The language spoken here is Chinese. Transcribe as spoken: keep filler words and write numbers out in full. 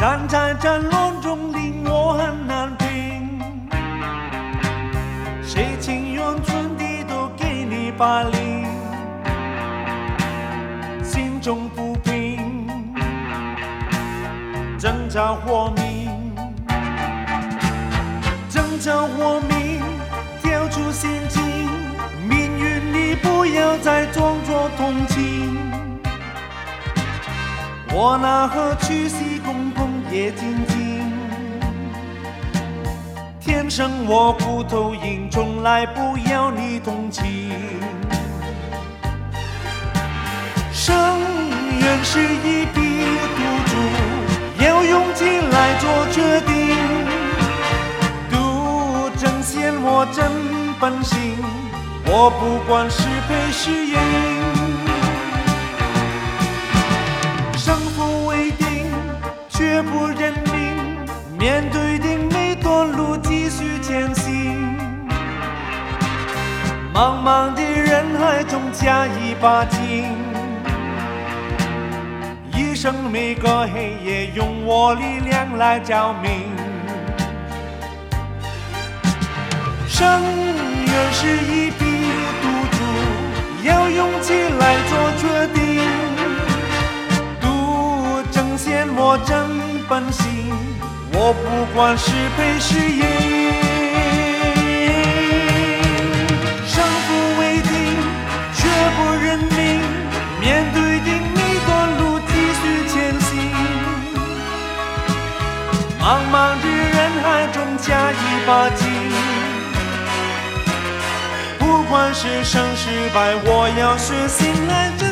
站在战乱中令我很难平，谁情愿全地都给你霸凌，心中不平，挣扎活命，挣扎活命，跳出陷阱，命运你不要再装作同情，我那河去兮空空也静静，天生我骨头硬，从来不要你同情。生缘是一笔赌注，要勇气来做决定，赌争先我真本性，我不管是非是赢，胜负未定却不认命，面对定每段路继续前行，茫茫的人海中加一把劲，一生每个黑夜用我力量来照明。生缘是一笔赌注，要勇气来做决定，赌争先我真本性，我不管是非是赢，胜负未定却不认命，面对定一段路继续前行，茫茫的人海中加一把劲，不管是生是败，我要学习来珍惜。